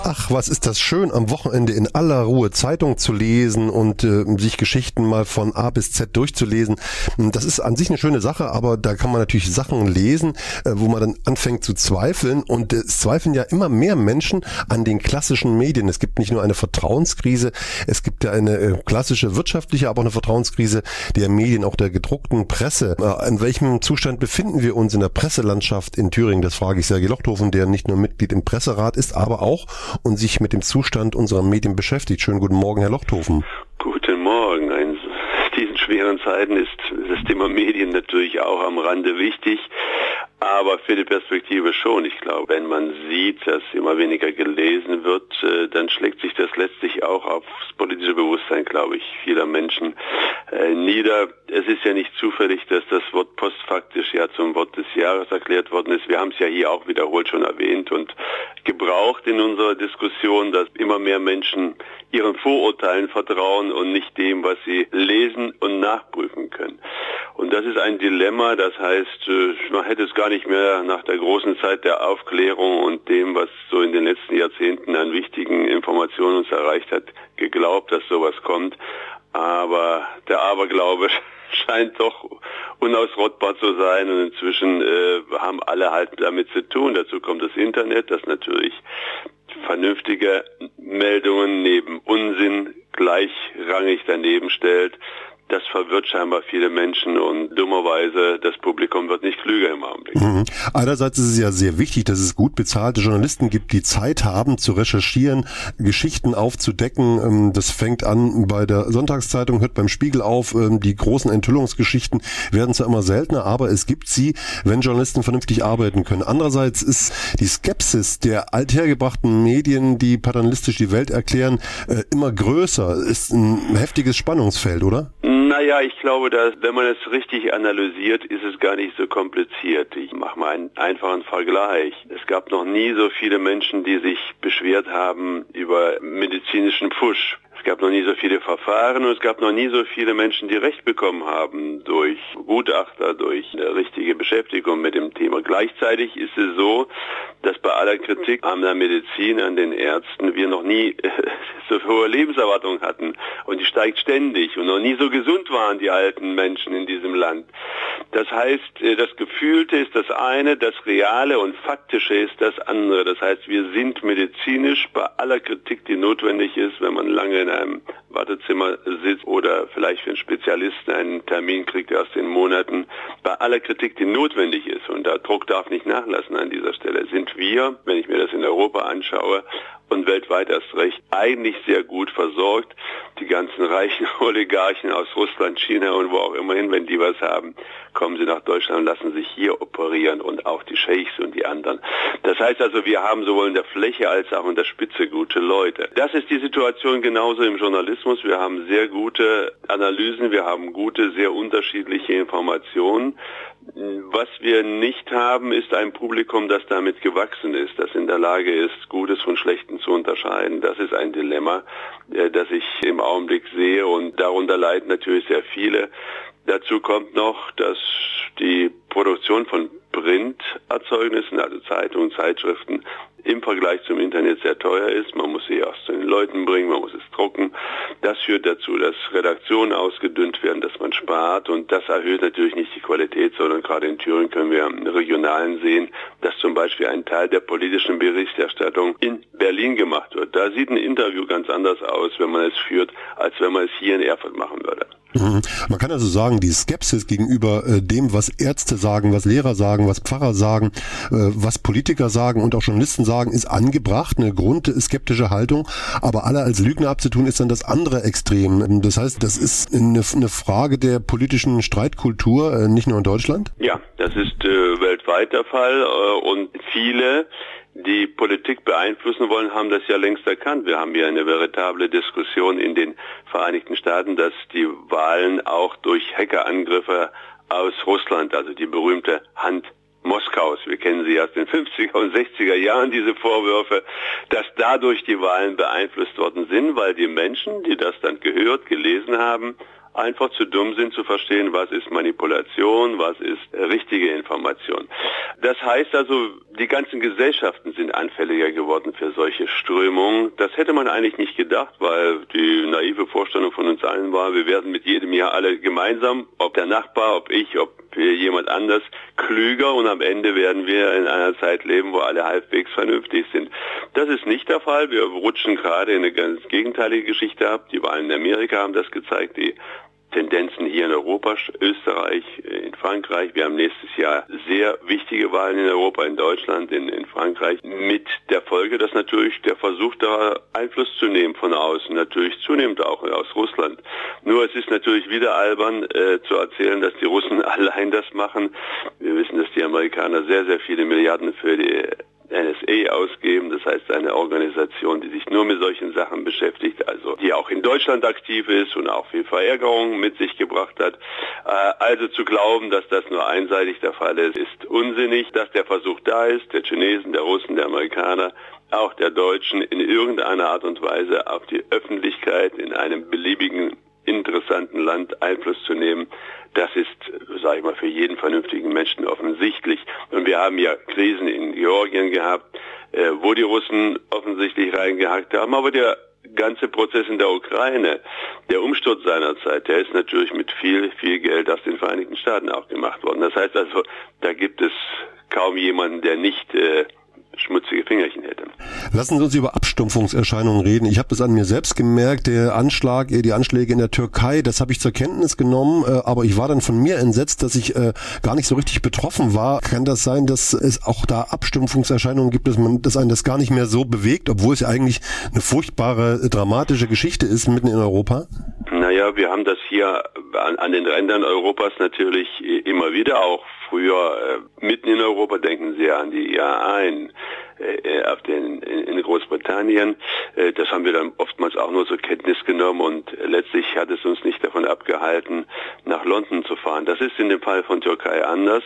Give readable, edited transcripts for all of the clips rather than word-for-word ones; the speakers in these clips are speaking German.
Ach, was ist das schön, am Wochenende in aller Ruhe Zeitung zu lesen und sich Geschichten mal von A bis Z durchzulesen. Das ist an sich eine schöne Sache, aber da kann man natürlich Sachen lesen, wo man dann anfängt zu zweifeln. Und es zweifeln ja immer mehr Menschen an den klassischen Medien. Es gibt nicht nur eine Vertrauenskrise, es gibt ja eine klassische wirtschaftliche, aber auch eine Vertrauenskrise der Medien, auch der gedruckten Presse. In welchem Zustand befinden wir uns in der Presselandschaft in Thüringen? Das frage ich Sergej Lochthofen, der nicht nur Mitglied im Presserat ist, aber auch und sich mit dem Zustand unserer Medien beschäftigt. Schönen guten Morgen, Herr Lochthofen. Guten Morgen. In diesen schweren Zeiten ist das Thema Medien natürlich auch am Rande wichtig, aber für die Perspektive schon. Ich glaube, wenn man sieht, dass immer weniger gelesen wird, dann schlägt sich das letztlich auch aufs politische Bewusstsein, glaube ich, vieler Menschen nieder. Es ist ja nicht zufällig, dass das Wort postfaktisch ja zum Wort des Jahres erklärt worden ist. Wir haben es ja hier auch wiederholt schon erwähnt und gebraucht in unserer Diskussion, dass immer mehr Menschen ihren Vorurteilen vertrauen und nicht dem, was sie lesen und nachprüfen können. Und das ist ein Dilemma, das heißt, man hätte es gar nicht mehr nach der großen Zeit der Aufklärung und dem, was so in den letzten Jahrzehnten an wichtigen Informationen uns erreicht hat, geglaubt, dass sowas kommt. Aber der Aberglaube scheint doch unausrottbar zu sein und inzwischen haben alle halt damit zu tun. Dazu kommt das Internet, das natürlich vernünftige Meldungen neben Unsinn gleichrangig daneben stellt. Das verwirrt scheinbar viele Menschen und dummerweise das Publikum wird nicht klüger im Augenblick. Einerseits ist es ja sehr wichtig, dass es gut bezahlte Journalisten gibt, die Zeit haben zu recherchieren, Geschichten aufzudecken. Das fängt an bei der Sonntagszeitung, hört beim Spiegel auf. Die großen Enthüllungsgeschichten werden zwar immer seltener, aber es gibt sie, wenn Journalisten vernünftig arbeiten können. Andererseits ist die Skepsis der althergebrachten Medien, die paternalistisch die Welt erklären, immer größer. Ist ein heftiges Spannungsfeld, oder? Naja, ich glaube, dass, wenn man es richtig analysiert, ist es gar nicht so kompliziert. Ich mache mal einen einfachen Vergleich. Es gab noch nie so viele Menschen, die sich beschwert haben über medizinischen Pfusch. Es gab noch nie so viele Verfahren und es gab noch nie so viele Menschen, die Recht bekommen haben durch Gutachter, durch eine richtige Beschäftigung mit dem Thema. Gleichzeitig ist es so, dass bei aller Kritik an der Medizin, an den Ärzten, wir noch nie so hohe Lebenserwartung hatten und die steigt ständig und noch nie so gesund waren die alten Menschen in diesem Land. Das heißt, das Gefühlte ist das eine, das Reale und Faktische ist das andere. Das heißt, wir sind medizinisch bei aller Kritik, die notwendig ist, wenn man lange in einem Wartezimmer sitzt oder vielleicht für einen Spezialisten einen Termin kriegt erst in Monaten, bei aller Kritik, die notwendig ist, und der Druck darf nicht nachlassen an dieser Stelle, sind wir, wenn ich mir das in Europa anschaue, und weltweit erst recht, eigentlich sehr gut versorgt. Die ganzen reichen Oligarchen aus Russland, China und wo auch immer hin, wenn die was haben, kommen sie nach Deutschland und lassen sich hier operieren und auch die Scheichs und die anderen. Das heißt also, wir haben sowohl in der Fläche als auch in der Spitze gute Leute. Das ist die Situation genauso im Journalismus. Wir haben sehr gute Analysen, wir haben gute, sehr unterschiedliche Informationen. Was wir nicht haben, ist ein Publikum, das damit gewachsen ist, das in der Lage ist, Gutes von Schlechtem zu unterscheiden. Das ist ein Dilemma, das ich im Augenblick sehe, und darunter leiden natürlich sehr viele. Dazu kommt noch, dass die Produktion von Printerzeugnissen, also Zeitungen, Zeitschriften, im Vergleich zum Internet sehr teuer ist. Man muss sie erst zu den Leuten bringen, man muss es drucken. Das führt dazu, dass Redaktionen ausgedünnt werden, dass man spart, und das erhöht natürlich nicht die Qualität, sondern gerade in Thüringen können wir im Regionalen sehen, dass zum Beispiel ein Teil der politischen Berichterstattung in Berlin gemacht wird. Da sieht ein Interview ganz anders aus, wenn man es führt, als wenn man es hier in Erfurt machen würde. Man kann also sagen, die Skepsis gegenüber dem, was Ärzte sagen, was Lehrer sagen, was Pfarrer sagen, was Politiker sagen und auch Journalisten sagen, ist angebracht, eine grundskeptische Haltung, aber alle als Lügner abzutun, ist dann das andere Extrem. Das heißt, das ist eine Frage der politischen Streitkultur, nicht nur in Deutschland? Ja, das ist weltweit der Fall, und viele, die Politik beeinflussen wollen, haben das ja längst erkannt. Wir haben ja eine veritable Diskussion in den Vereinigten Staaten, dass die Wahlen auch durch Hackerangriffe aus Russland, also die berühmte Hand Moskaus, wir kennen sie aus den 50er und 60er Jahren, diese Vorwürfe, dass dadurch die Wahlen beeinflusst worden sind, weil die Menschen, die das dann gehört, gelesen haben, einfach zu dumm sind zu verstehen, was ist Manipulation, was ist richtige Information. Das heißt also, die ganzen Gesellschaften sind anfälliger geworden für solche Strömungen. Das hätte man eigentlich nicht gedacht, weil die naive Vorstellung von uns allen war, wir werden mit jedem Jahr alle gemeinsam, ob der Nachbar, ob ich, ob jemand anders, klüger und am Ende werden wir in einer Zeit leben, wo alle halbwegs vernünftig sind. Das ist nicht der Fall. Wir rutschen gerade in eine ganz gegenteilige Geschichte ab. Die Wahlen in Amerika haben das gezeigt, die Tendenzen hier in Europa, Österreich, in Frankreich. Wir haben nächstes Jahr sehr wichtige Wahlen in Europa, in Deutschland, in Frankreich. Mit der Folge, dass natürlich der Versuch, da Einfluss zu nehmen von außen, natürlich zunehmend auch aus Russland. Nur es ist natürlich wieder albern zu erzählen, dass die Russen allein das machen. Wir wissen, dass die Amerikaner sehr, sehr viele Milliarden für die NSA ausgeben, das heißt eine Organisation, die sich nur mit solchen Sachen beschäftigt, also die auch in Deutschland aktiv ist und auch viel Verärgerung mit sich gebracht hat. Also zu glauben, dass das nur einseitig der Fall ist, ist unsinnig. Dass der Versuch da ist, der Chinesen, der Russen, der Amerikaner, auch der Deutschen in irgendeiner Art und Weise auf die Öffentlichkeit in einem beliebigen interessanten Land Einfluss zu nehmen, das ist, sage ich mal, für jeden vernünftigen Menschen offensichtlich. Und wir haben ja Krisen in Georgien gehabt, wo die Russen offensichtlich reingehackt haben, aber der ganze Prozess in der Ukraine, der Umsturz seinerzeit, der ist natürlich mit viel, viel Geld aus den Vereinigten Staaten auch gemacht worden. Das heißt also, da gibt es kaum jemanden, der nicht schmutzige Fingerchen hätte. Lassen Sie uns über Abstumpfungserscheinungen reden. Ich habe das an mir selbst gemerkt, die Anschläge in der Türkei, das habe ich zur Kenntnis genommen, aber ich war dann von mir entsetzt, dass ich gar nicht so richtig betroffen war. Kann das sein, dass es auch da Abstumpfungserscheinungen gibt, dass einen das gar nicht mehr so bewegt, obwohl es ja eigentlich eine furchtbare, dramatische Geschichte ist mitten in Europa? Naja, wir haben das hier an den Rändern Europas natürlich immer wieder, auch früher mitten in Europa, denken Sie an die IAA in Großbritannien. Das haben wir dann oftmals auch nur zur Kenntnis genommen und letztlich hat es uns nicht davon abgehalten, nach London zu fahren. Das ist in dem Fall von Türkei anders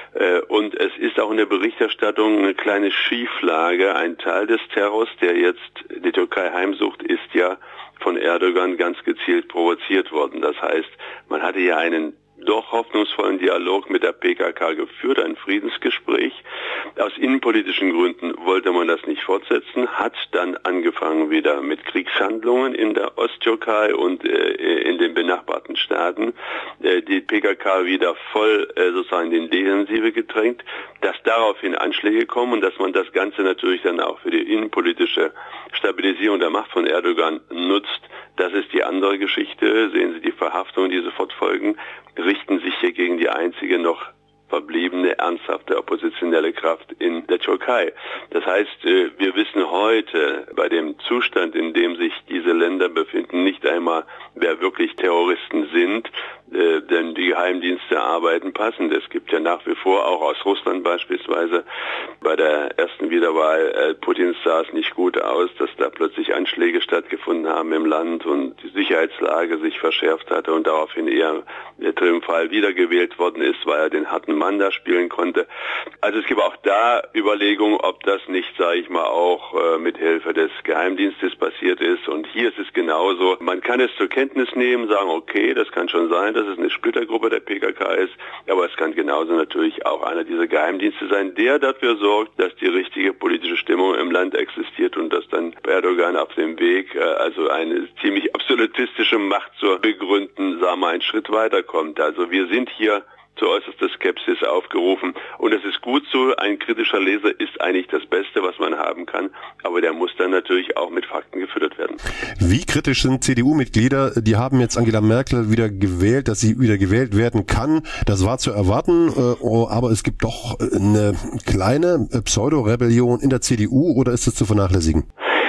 und es ist auch in der Berichterstattung eine kleine Schieflage. Ein Teil des Terrors, der jetzt die Türkei heimsucht, ist ja von Erdogan ganz gezielt provoziert worden. Das heißt, man hatte ja einen doch hoffnungsvollen Dialog mit der PKK geführt, ein Friedensgespräch. Aus innenpolitischen Gründen wollte man das nicht fortsetzen, hat dann angefangen wieder mit Kriegshandlungen in der Osttürkei und in den benachbarten Staaten. Die PKK wieder voll sozusagen in die Defensive gedrängt, dass daraufhin Anschläge kommen und dass man das Ganze natürlich dann auch für die innenpolitische Stabilisierung der Macht von Erdogan nutzt. Das ist die andere Geschichte. Sehen Sie die Verhaftungen, die sofort folgen, richten sich hier gegen die einzige noch verbliebene ernsthafte oppositionelle Kraft in der Türkei. Das heißt, wir wissen heute bei dem Zustand, in dem sich diese Länder befinden, nicht einmal, wer wirklich Terroristen sind, denn die Geheimdienste arbeiten passend. Es gibt ja nach wie vor, auch aus Russland beispielsweise, bei der ersten Wiederwahl Putins sah es nicht gut aus, dass da plötzlich Anschläge stattgefunden haben im Land und die Sicherheitslage sich verschärft hatte und daraufhin eher triumphal wiedergewählt worden ist, weil er den harten Mann da spielen konnte. Also es gibt auch da Überlegungen, ob das nicht, sage ich mal, auch mit Hilfe des Geheimdienstes passiert ist. Und hier ist es genauso. Man kann es zur Kenntnis nehmen, sagen, okay, das kann schon sein, dass es eine Splittergruppe der PKK ist, aber es kann genauso natürlich auch einer dieser Geheimdienste sein, der dafür sorgt, dass die richtige politische Stimmung im Land existiert und dass dann Erdogan auf dem Weg, also eine ziemlich absolutistische Macht zu begründen, sagen wir, einen Schritt weiterkommt. Also wir sind hier zu äußerster Skepsis aufgerufen. Und es ist gut so, ein kritischer Leser ist eigentlich das Beste, was man haben kann, aber der muss dann natürlich auch mit Fakten gefüttert werden. Wie kritisch sind CDU-Mitglieder? Die haben jetzt Angela Merkel wieder gewählt, dass sie wieder gewählt werden kann. Das war zu erwarten, aber es gibt doch eine kleine Pseudo-Rebellion in der CDU, oder ist das zu vernachlässigen?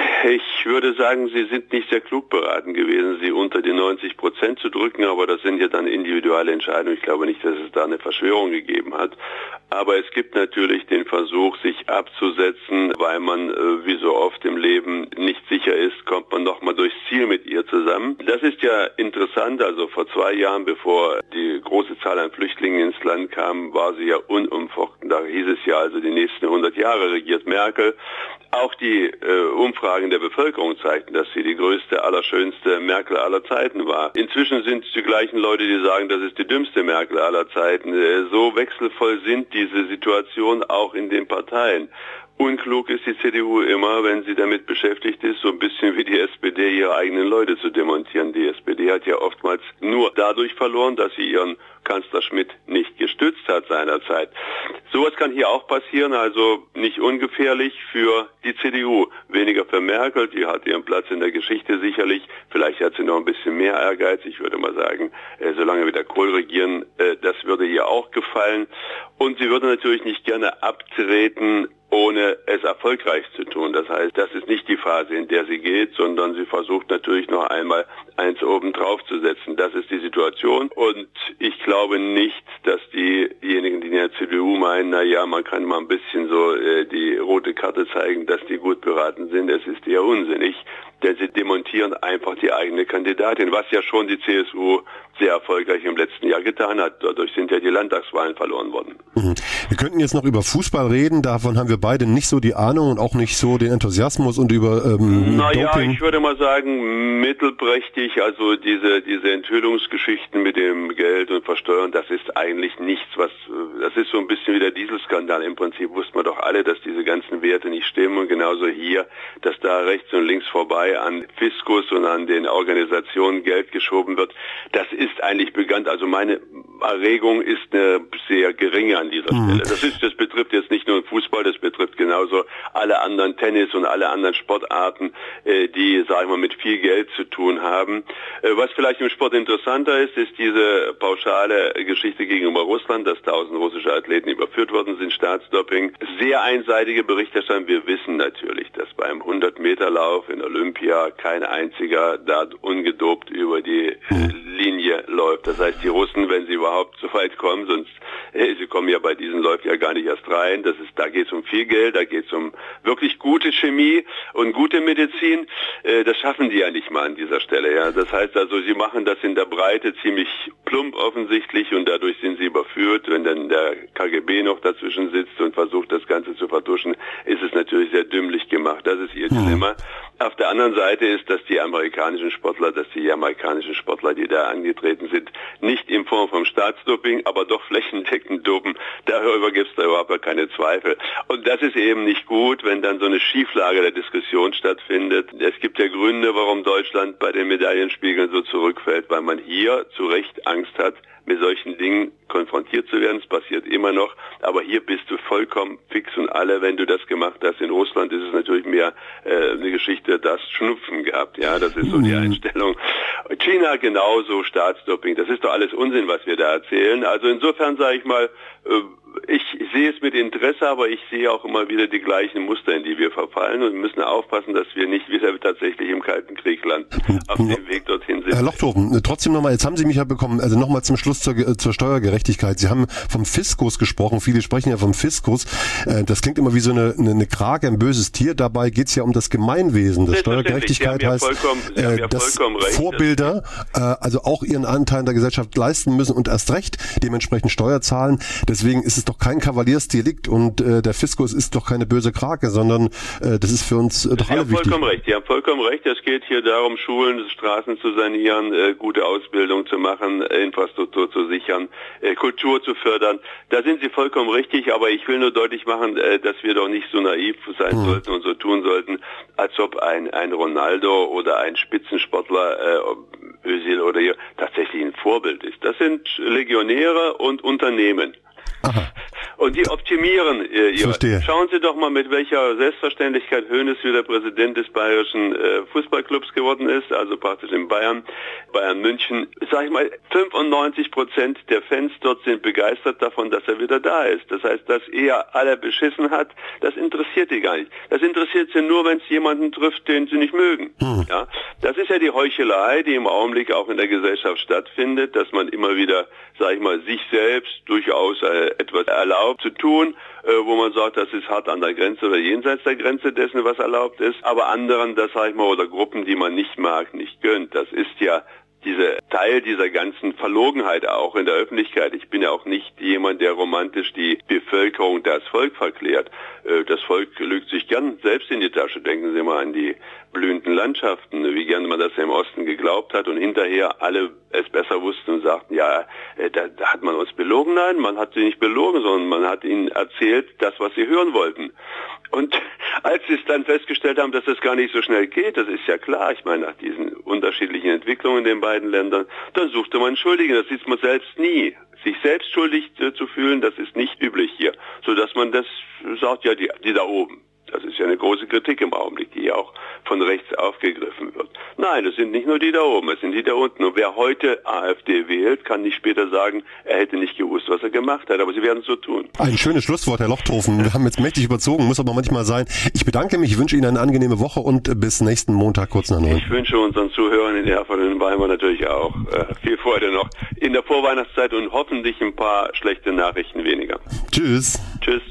Ich würde sagen, Sie sind nicht sehr klug beraten gewesen, sie unter die 90% zu drücken, aber das sind ja dann individuelle Entscheidungen. Ich glaube nicht, dass es da eine Verschwörung gegeben hat. Aber es gibt natürlich den Versuch, sich abzusetzen, weil man, wie so oft im Leben, nicht sicher ist, kommt man nochmal durchs Ziel mit ihr zusammen. Das ist ja interessant. Also vor 2 Jahren, bevor die große Zahl an Flüchtlingen ins Land kam, war sie ja unumfochten. Da hieß es ja, also die nächsten 100 Jahre regiert Merkel. Auch die Umfragen der Bevölkerung zeigten, dass sie die größte, allerschönste Merkel aller Zeiten war. Inzwischen sind es die gleichen Leute, die sagen, das ist die dümmste Merkel aller Zeiten. So wechselvoll sind diese Situationen auch in den Parteien. Unklug ist die CDU immer, wenn sie damit beschäftigt ist, so ein bisschen wie die SPD, ihre eigenen Leute zu demontieren. Die SPD hat ja oftmals nur dadurch verloren, dass sie ihren Kanzler Schmidt nicht gestützt hat seinerzeit. Sowas kann hier auch passieren, also nicht ungefährlich für die CDU. Weniger für Merkel, die hat ihren Platz in der Geschichte sicherlich. Vielleicht hat sie noch ein bisschen mehr Ehrgeiz. Ich würde mal sagen, solange wir der Kohl regieren, das würde ihr auch gefallen. Und sie würde natürlich nicht gerne abtreten, ohne es erfolgreich zu tun. Das heißt, das ist nicht die Phase, in der sie geht, sondern sie versucht natürlich noch einmal eins oben drauf zu setzen. Das ist die Situation. Und ich glaube nicht, dass diejenigen, die in der CDU meinen, man kann mal ein bisschen so die rote Karte zeigen, dass die gut beraten sind. Es ist eher unsinnig, denn sie demontieren einfach die eigene Kandidatin, was ja schon die CSU sehr erfolgreich im letzten Jahr getan hat. Dadurch sind ja die Landtagswahlen verloren worden. Wir könnten jetzt noch über Fußball reden, davon haben wir beide nicht so die Ahnung und auch nicht so den Enthusiasmus und über Doping. Ich würde mal sagen, mittelprächtig, also diese Enthüllungsgeschichten mit dem Geld und Versteuern, das ist eigentlich nichts, das ist so ein bisschen wie der Dieselskandal. Im Prinzip wussten wir doch alle, dass diese ganzen Werte nicht stimmen und genauso hier, dass da rechts und links vorbei an Fiskus und an den Organisationen Geld geschoben wird. Das ist eigentlich bekannt, also meine Erregung ist eine sehr geringe an dieser Stelle. Das betrifft jetzt nicht nur den Fußball, das betrifft genauso alle anderen Tennis und alle anderen Sportarten, die, sagen wir, mit viel Geld zu tun haben. Was vielleicht im Sport interessanter ist diese pauschale Geschichte gegenüber Russland, dass 1000 russische Athleten überführt worden sind, Staatsdoping. Sehr einseitige Berichterstattung. Wir wissen natürlich, dass beim 100-Meter-Lauf in Olympia kein einziger da ungedopt über die Linie läuft. Das heißt, die Russen, wenn sie überhaupt so weit kommen, sonst sie kommen ja bei diesen Läufen ja gar nicht erst rein. Da geht es um viel Geld, da geht es um wirklich gute Chemie und gute Medizin. Das schaffen die ja nicht mal an dieser Stelle. Ja, das heißt also, sie machen das in der Breite ziemlich plump offensichtlich und dadurch sind sie überführt. Wenn dann der KGB noch dazwischen sitzt und versucht, das Ganze zu vertuschen, ist es natürlich sehr dümmlich gemacht. Das ist ihr Dilemma. Auf der anderen Seite ist, dass die amerikanischen Sportler, die da angetreten sind, nicht in Form von Staatsdoping, aber doch flächendeckend dopen. Darüber gibt es da überhaupt keine Zweifel. Und das ist eben nicht gut, wenn dann so eine Schieflage der Diskussion stattfindet. Es gibt ja Gründe, warum Deutschland bei den Medaillenspiegeln so zurückfällt, weil man hier zu Recht Angst hat, mit solchen Dingen konfrontiert zu werden. Es passiert immer noch, aber hier bist du vollkommen fix und alle, wenn du das gemacht hast. In Russland ist es natürlich mehr eine Geschichte, das Schnupfen gehabt. Ja, das ist so die Einstellung. China genauso, Staatsdoping. Das ist doch alles Unsinn, was wir da erzählen. Also insofern sage ich mal, ich sehe es mit Interesse, aber ich sehe auch immer wieder die gleichen Muster, in die wir verfallen und müssen aufpassen, dass wir nicht wieder tatsächlich im Kalten Krieg landen. Auf dem Weg dorthin sind. Herr Lochthofen, trotzdem nochmal, jetzt haben Sie mich ja bekommen, also nochmal zum Schluss zur Steuergerechtigkeit. Sie haben vom Fiskus gesprochen, viele sprechen ja vom Fiskus. Das klingt immer wie so eine Krake, ein böses Tier. Dabei geht es ja um das Gemeinwesen. Das Steuergerechtigkeit heißt, dass Vorbilder also auch ihren Anteil in der Gesellschaft leisten müssen und erst recht dementsprechend Steuer zahlen. Deswegen ist es doch kein Kavaliersdelikt und der Fiskus ist doch keine böse Krake, sondern das ist für uns doch alle wichtig. Die haben vollkommen recht. Es geht hier darum, Schulen, Straßen zu sanieren, gute Ausbildung zu machen, Infrastruktur zu sichern, Kultur zu fördern. Da sind Sie vollkommen richtig, aber ich will nur deutlich machen, dass wir doch nicht so naiv sein sollten und so tun sollten, als ob ein Ronaldo oder ein Spitzensportler Özil oder hier tatsächlich ein Vorbild ist. Das sind Legionäre und Unternehmen. Aha. Und die optimieren ihre. Schauen Sie doch mal, mit welcher Selbstverständlichkeit Hoeneß wieder Präsident des bayerischen Fußballclubs geworden ist, also praktisch in Bayern München. Sag ich mal, 95% der Fans dort sind begeistert davon, dass er wieder da ist. Das heißt, dass er alle beschissen hat, das interessiert die gar nicht. Das interessiert sie nur, wenn es jemanden trifft, den sie nicht mögen. Ja, das ist ja die Heuchelei, die im Augenblick auch in der Gesellschaft stattfindet, dass man immer wieder, sag ich mal, sich selbst durchaus etwas erlaubt, erlaubt zu tun, wo man sagt, das ist hart an der Grenze oder jenseits der Grenze dessen, was erlaubt ist, aber anderen, das sag ich mal, oder Gruppen, die man nicht mag, nicht gönnt. Das ist ja dieser Teil dieser ganzen Verlogenheit auch in der Öffentlichkeit. Ich bin ja auch nicht jemand, der romantisch die Bevölkerung das Volk verklärt. Das Volk lügt sich gern selbst in die Tasche. Denken Sie mal an die blühenden Landschaften, wie gern man das im Osten geglaubt hat und hinterher alle es besser wussten und sagten, ja, da hat man uns belogen. Nein, man hat sie nicht belogen, sondern man hat ihnen erzählt, das, was sie hören wollten. Und als sie es dann festgestellt haben, dass das gar nicht so schnell geht, das ist ja klar, ich meine, nach diesen unterschiedlichen Entwicklungen in den beiden Ländern, dann suchte man Schuldige, das sieht man selbst nie. Sich selbst schuldig zu fühlen, das ist nicht üblich hier, sodass man das sagt, ja, die da oben. Das ist ja eine große Kritik im Augenblick, die ja auch von rechts aufgegriffen wird. Nein, es sind nicht nur die da oben, es sind die da unten. Und wer heute AfD wählt, kann nicht später sagen, er hätte nicht gewusst, was er gemacht hat. Aber sie werden es so tun. Ein schönes Schlusswort, Herr Lochthofen. Wir haben jetzt mächtig überzogen, muss aber manchmal sein. Ich bedanke mich, wünsche Ihnen eine angenehme Woche und bis nächsten Montag kurz nach 9. Ich wünsche unseren Zuhörern in Erfurt und in Weimar natürlich auch viel Freude noch in der Vorweihnachtszeit und hoffentlich ein paar schlechte Nachrichten weniger. Tschüss. Tschüss.